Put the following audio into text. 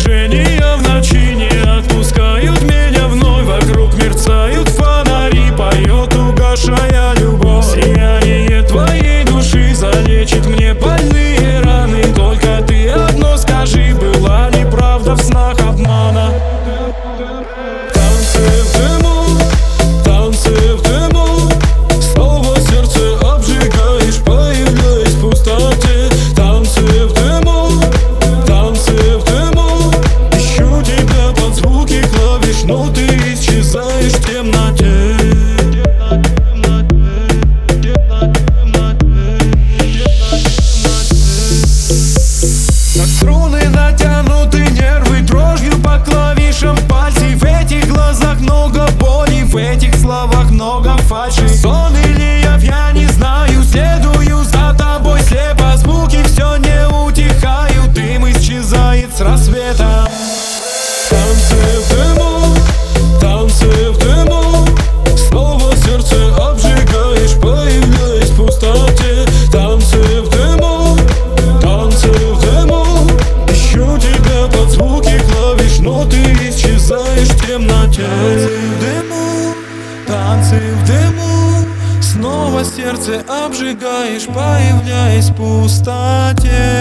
движения в ночи не отпускают меня вновь. Вокруг мерцают фонари, поет, угашая любовь. Сияние твоей души залечит мне больные раны. Только ты одно скажи, была ли правда в снах обмана? Танцы в дыму, танцы в дыму, снова сердце обжигаешь, появляясь в пустоте. Танцы в дыму, танцы в дыму, ищу тебя под звуки клавиш, но ты исчезаешь в темноте. Как струны натянуты нервы, дрожью по клавишам пальцы. В этих глазах много боли, в этих словах много фальши. Сон или я не знаю, следую за тобой слепо. Звуки все не утихают, дым исчезает с рассветом. Танцы в дыму, танцы в дыму, снова сердце обжигаешь, появляясь в пустоте. Танцы в дыму, танцы в дыму, ищу тебя под звуки клавиш, но ты исчезаешь в темноте. Танцы в дыму, снова сердце обжигаешь, появляясь в пустоте.